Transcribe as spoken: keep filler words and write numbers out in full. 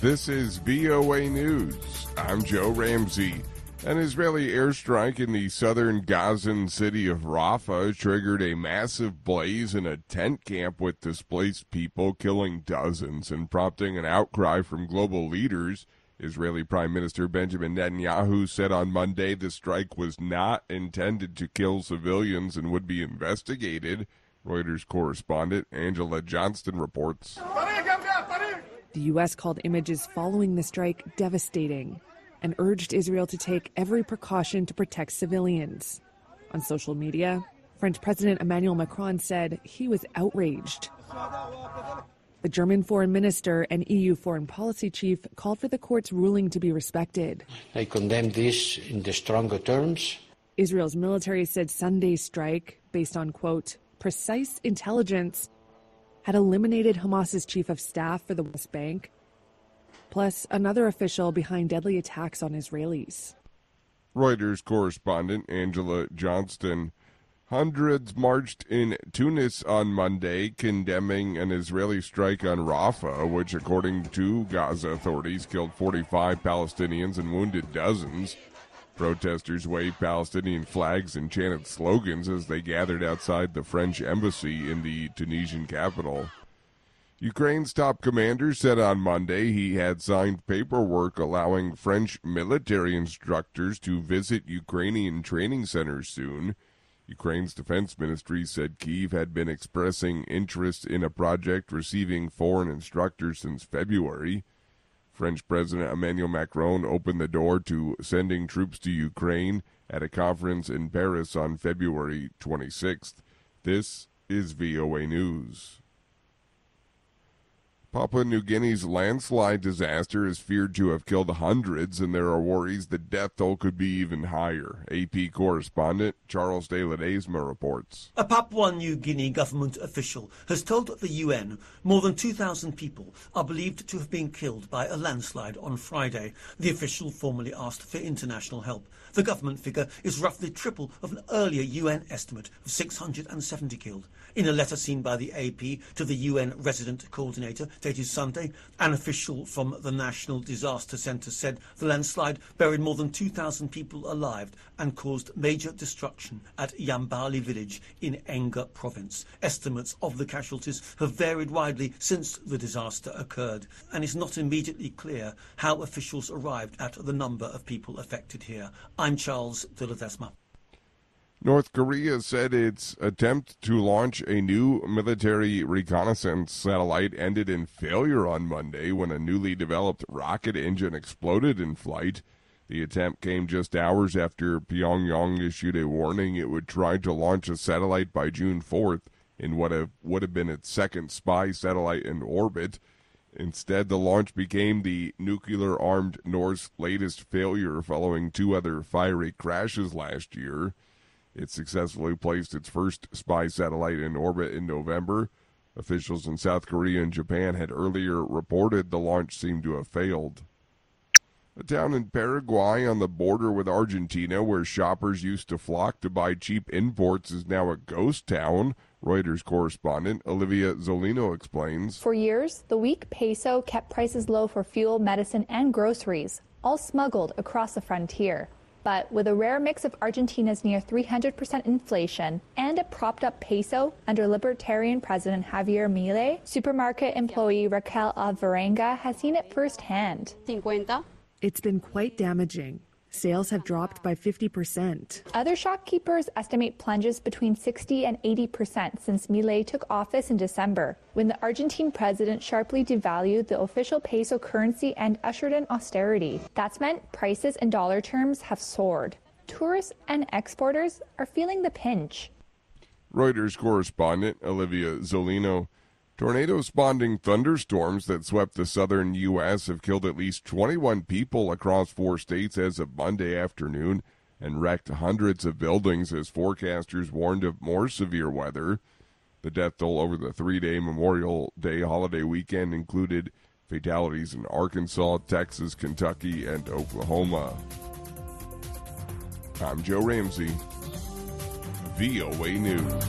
This is V O A News. I'm Joe Ramsey. An Israeli airstrike in the southern Gazan city of Rafah triggered a massive blaze in a tent camp with displaced people, killing dozens and prompting an outcry from global leaders. Israeli Prime Minister Benjamin Netanyahu said on Monday the strike was not intended to kill civilians and would be investigated. Reuters correspondent Angela Johnston reports. The U S called images following the strike devastating and urged Israel to take every precaution to protect civilians. On social media, French President Emmanuel Macron said he was outraged. The German foreign minister and E U foreign policy chief called for the court's ruling to be respected. I condemn this in the stronger terms. Israel's military said Sunday's strike, based on, quote, precise intelligence, had eliminated Hamas's chief of staff for the West Bank, plus another official behind deadly attacks on Israelis. Reuters correspondent Angela Johnston. Hundreds marched in Tunis on Monday condemning an Israeli strike on Rafah, which, according to Gaza authorities, killed forty-five Palestinians and wounded dozens. Protesters waved Palestinian flags and chanted slogans as they gathered outside the French embassy in the Tunisian capital. Ukraine's top commander said on Monday he had signed paperwork allowing French military instructors to visit Ukrainian training centers soon. Ukraine's defense ministry said Kyiv had been expressing interest in a project receiving foreign instructors since February. French President Emmanuel Macron opened the door to sending troops to Ukraine at a conference in Paris on February twenty-sixth. This is V O A News. Papua New Guinea's landslide disaster is feared to have killed hundreds, and there are worries the death toll could be even higher. A P correspondent Charles de Ledesma reports. A Papua New Guinea government official has told the U N more than two thousand people are believed to have been killed by a landslide on Friday. The official formally asked for international help. The government figure is roughly triple of an earlier U N estimate of six hundred seventy killed. In a letter seen by the A P to the U N resident coordinator dated Sunday, an official from the National Disaster Centre said the landslide buried more than two thousand people alive and caused major destruction at Yambali village in Enga province. Estimates of the casualties have varied widely since the disaster occurred, and it's not immediately clear how officials arrived at the number of people affected here. I'm Charles de Ledesma. North Korea said its attempt to launch a new military reconnaissance satellite ended in failure on Monday when a newly developed rocket engine exploded in flight. The attempt came just hours after Pyongyang issued a warning it would try to launch a satellite by June fourth in what have, would have been its second spy satellite in orbit. Instead, the launch became the nuclear-armed North's latest failure following two other fiery crashes last year. It successfully placed its first spy satellite in orbit in November. Officials in South Korea and Japan had earlier reported the launch seemed to have failed. A town in Paraguay on the border with Argentina where shoppers used to flock to buy cheap imports is now a ghost town. Reuters correspondent Olivia Zolino explains. For years, the weak peso kept prices low for fuel, medicine, and groceries, all smuggled across the frontier. But with a rare mix of Argentina's near three hundred percent inflation and a propped-up peso under Libertarian President Javier Milei, supermarket employee Raquel Alvarenga has seen it firsthand. It's been quite damaging. Sales have dropped by fifty percent. Other shopkeepers estimate plunges between sixty and eighty percent since Milei took office in December, when the Argentine president sharply devalued the official peso currency and ushered in austerity. That's meant prices in dollar terms have soared. Tourists and exporters are feeling the pinch. Reuters correspondent Olivia Zolino. Tornado-spawning thunderstorms that swept the southern U S have killed at least twenty-one people across four states as of Monday afternoon and wrecked hundreds of buildings as forecasters warned of more severe weather. The death toll over the three-day Memorial Day holiday weekend included fatalities in Arkansas, Texas, Kentucky, and Oklahoma. I'm Joe Ramsey, V O A News.